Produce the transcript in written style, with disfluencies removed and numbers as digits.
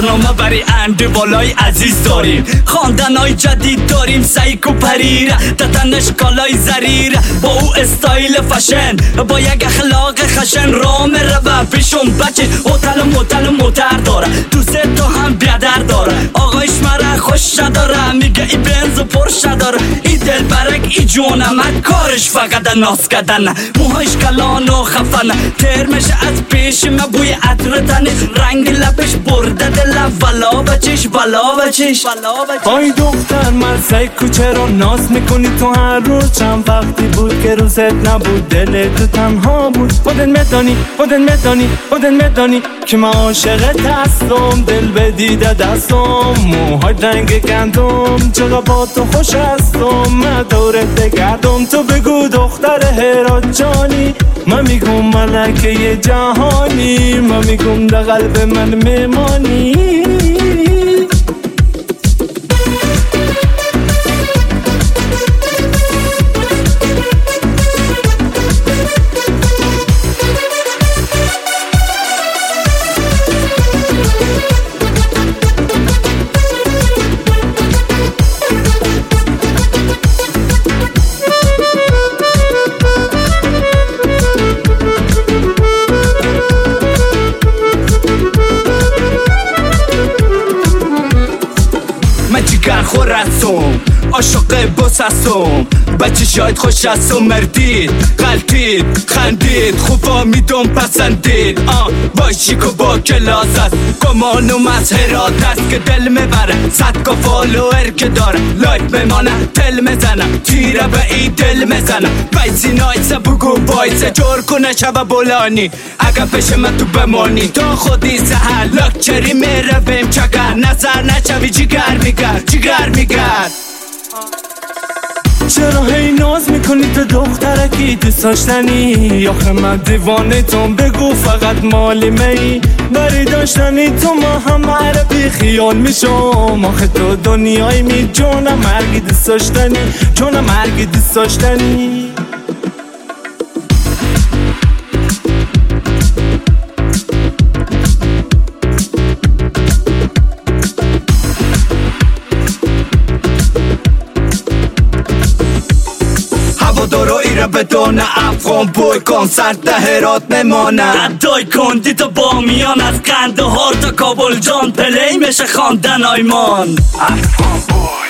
برنامه برای اند بالای عزیز داریم، خواندن های جدید داریم، سیک و پریر تتن اشکالای زریر، با او استایل فشن، با یک اخلاق خشن رام رو پیشون بچه هتل موتر داره، دوست تو هم بیادر داره، آقایش مرا خوش نداره، میگه ای بنز و پرش نداره، ای دل برک ای جونم کارش فقط ناس کردن، موهایش کلان و خفن، ترمش از پیش ما بوی عطر تنه، رنگ لبش برده دل ولا بچش آی دختر مرسای کوچه رو ناز میکنی تو هر روز، چند وقتی بود که روزت نبود دل تو تنها بود، خودت میدانی که من عاشقت هستم، دل به دیده دستم، موهای رنگ گندم، چقدر با تو خوش هستم، من دورت بگردم، تو بگو دختر هرات جانی، من میگم ملکه جهانی، من میگم در قلب من میمانی. خور هستم عاشق بس هستم، بچه شاید خوش هستم، مردید غلطید خندید خوبا میدم پسندید، باشی که با کلاس است، گمانم از هرات است که دل میبره، صد که فالوور که داره، لایک میمانه تل میزنم، تیره به ای دل میزنم، بیسی نایسه بگو بایسه جور کنه شب بولانی، اگه پیش من تو بمانی تا خودی سهل لکچری میرویم چکر، نظر نشوی جگر میگرد چرا هی ناز میکنی تو دخترکی دوست داشتنی، آخه من دیوانه تون، بگو فقط مالی می بری داشتنی تو، ما هم عربی خیال میشم، آخه تو دنیای می جونم مرگی دوست داشتنی. دارو ایره بدون افغان بوی کنسرت هرات میمانه، ادای کندی تا با میان از قندهار تا کابل جان، پلی میشه خواندن آیمان افغان بوی.